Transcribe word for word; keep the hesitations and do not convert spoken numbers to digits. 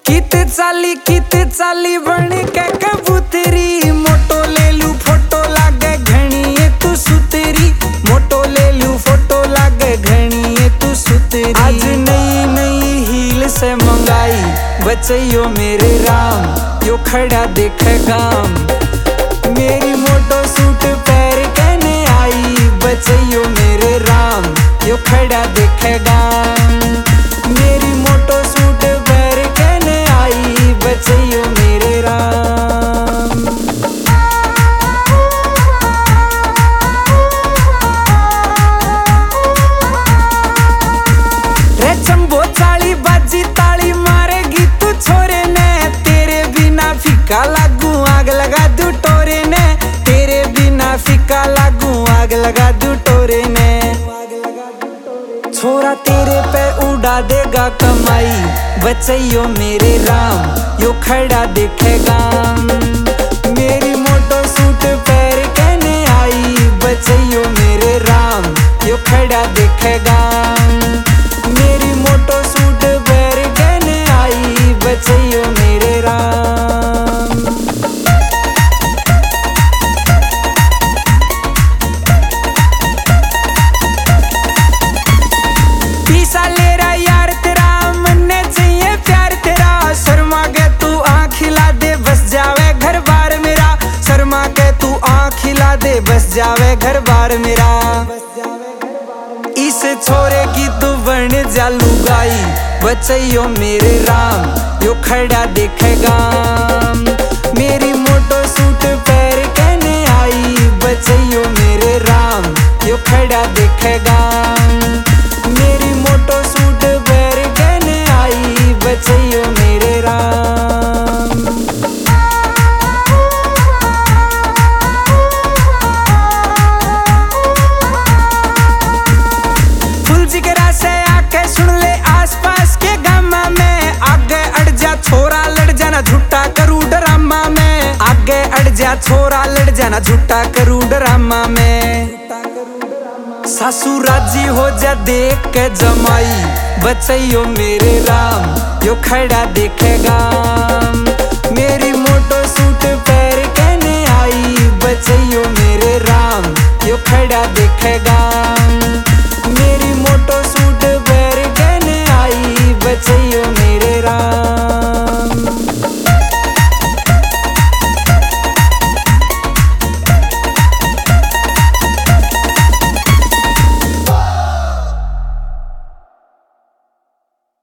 कित चाली कित चाली बन के कबूतरी, मोटो ले लू फोटो लागे घनी ये तू सुतरी, मोटो ले लू फोटो लागे घनी ये तू सुतरी। आज नई नई हील से मंगाई बचैयो मेरे राम, यो खड़ा देखे गाम। मेरी मोटो सूट पैर कहने आई बचैयो मेरे राम, यो खड़ा देखे गाम। मेरी मोटो सूट पैर कहने आई बचैयो मेरे राम। रे चंबो चाली बाजी ताली मारेगी तू छोरे ने, तेरे बिना फीका लागू आग लगा दू टोरे ने, तेरे बिना फीका लागू आग लगा दू टोरे ने। छोरा तेरे पे उड़ा देगा कमाई बचैयो मेरे राम, यो खड़ा देखेगा। मेरी मोटो सूट पैर कहने आई बचैयो मेरे राम, यो खड़ा देखेगा। मेरी मोटो सूट पैर कहने आई बचैयो मेरे राम। पीसा ले रहा यार तेरा, मन्ने चाहिए प्यार तेरा, शर्मा के तू आँख खिला दे बस जावे घर बार मेरा, शर्मा के तू आँख खिला दे बस जावे घर बार मेरा। इस छोरे की तू बन जा लुगाई बचैयो मेरे राम, यो खड़ा देखेगा। मेरी मोटो सूट पैर कहने आई बचैयो मेरे राम, यो खड़ा देखेगा। मेरी मोटो सूट पैर कहने आई बचैयो मेरे राम। फुल जिगरा से आके सुन ले आसपास के गामा में, आगे अड़ जा छोरा लड़ जाना झूठा करू ड्रामा में, आगे अड़ जा छोरा लड़ जाना झूठा करू ड्रामा में। सासू राजी हो जा देख के जमाई बचैयो मेरे राम, यो खड़ा देखेगा। मेरी मोटो सूट पैर कहने आई बचैयो मेरे